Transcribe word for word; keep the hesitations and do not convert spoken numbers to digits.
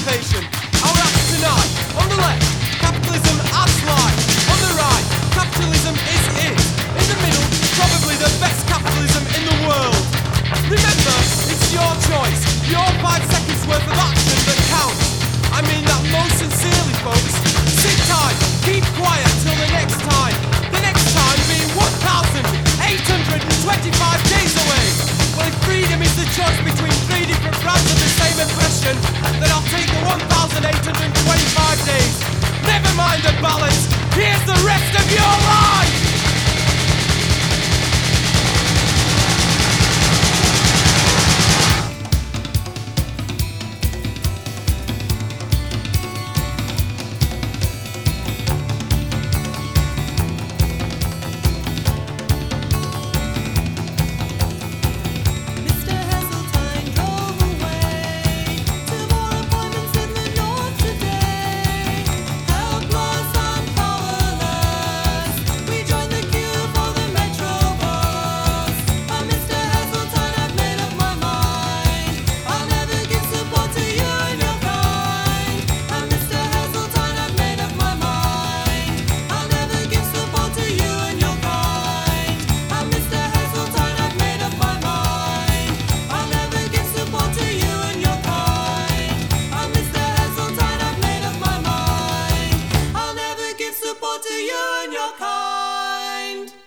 emancipation. Our acts tonight. On the left, capitalism as life. On the right, capitalism is it. In the middle, probably the best capitalism in the world. Remember, it's your choice, your five seconds worth of action that counts. I mean that most sincerely, folks. Sit tight, keep quiet till the next time. The next time being one thousand eight hundred twenty-five days away. Well, if freedom is the choice between three different brands of the same impression,